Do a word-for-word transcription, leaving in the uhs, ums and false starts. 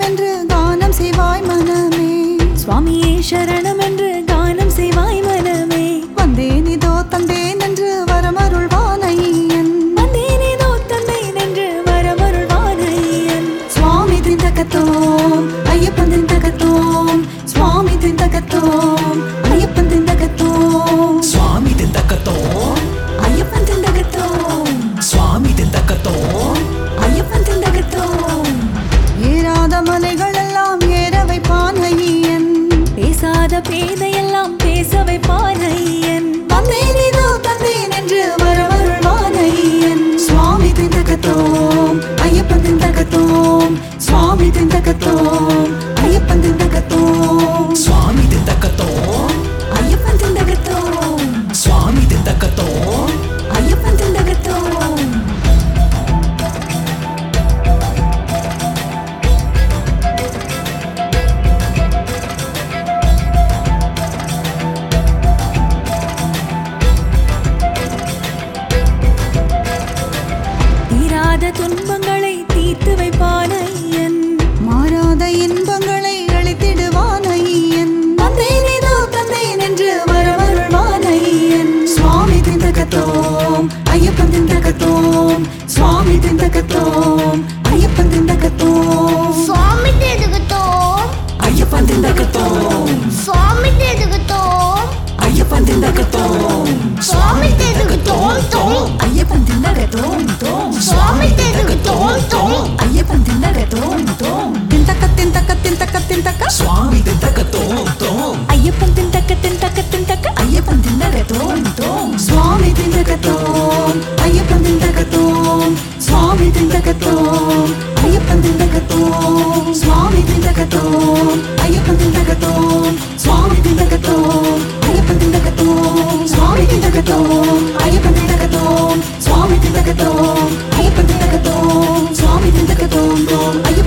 என்று கானம் செய்வாய் மனமே. சுவாமியே சரணம் என்று கானம் செய்வாய் மனமே. வந்தேன் இதோ தந்தேன் என்று வரமருள்வான் ஐயன். வந்தேன் இதோ தந்தேன் என்று வரமருள்வான் ஐயன். சுவாமி திண்டகத்தோம் ஐயப்பன் திண்டகத்தோம். சுவாமி திண்டகத்தோம் ஐயப்பன் திண்டகத்தோம். சுவாமி திண்டகத்தோம் ஐயப்பன் திண்டகத்தோம். சுவாமி திண்டகத்தோம் ஐயப்பன் திண்டகத்தோம். ஏறாத மலைகள் எல்லாம் ஏற வைப்பான் ஐயன். பேசாத பேதையெல்லாம் பேச வைப்பான் ஐயன். வந்தேன் இதோ தந்தேன் என்று வரமருள்வான் ஐயன். சுவாமி திண்டகத்தோம் ஐயப்பன் திண்டகத்தோம். சுவாமி திண்டகத்தோம் ஐயப்பன் திண்டகத்தோம். சுவாமி திண்டகத்தோம் ஐயப்பன் திண்டகத்தோம். சுவாமி திண்டகத்தோம் ஐயப்பன் திண்டகத்தோம். தீராத துன்பங்களை தீர்த்து வைப்பான் ஐயன். மாறாத இன்பங்களை அளித்திடுவான் ஐயன். வந்தேன் இதோ தந்தேன் என்று வரமருள்வான் ஐயன். சுவாமி திண்டகத்தோம் ஐயப்பன் திண்டகத்தோம். சுவாமி திண்டகத்தோம் ஐயப்பன் திண்டகத்தோம். சுவாமி தேடுகத்தோம் ஐயப்பன் திண்டகத்தோம் சுவாமி தேடுகத்தோம் ஐயப்பன் திண்டகத்தோம் சுவாமி தேடுகத்தோம் தோம் ஐயப்பன் திண்டகத்தோம் தோம். சுவாமி தேடுகத்தோம் தோம் ஐயப்பன் திண்டகத்தோம் தோம். திண்டகத்தின் தக்கத்தின் தக்கத்தின் தக்க. சுவாமி திண்டகத்தோம் தோம் ஐயப்பன் தின் தக்க தின் தக்க தின் தக்க. ஐயப்பன் திண்டகத்தோம் தோம். சுவாமி திண்டகத்தோம் ஐயப்பன் திண்டகத்தோம். சுவாமி திண்டகத்தோம் ஐயப்பன் திண்டகத்தோம். சுவாமி திண்டகத்தோம் ஐயப்பன் திண்டகத்தோம். சுவாமி திண்டகத்தோம் ஐயப்பன் திண்டகத்தோம். சுவாமி திண்டகத்தோம் ஐயப்பன் திண்டகத்தோம். சுவாமி திண்டகத்தோம் ஐயப்பன் திண்டகத்தோம். சுவாமி திண்டகத்தோம் தோம்.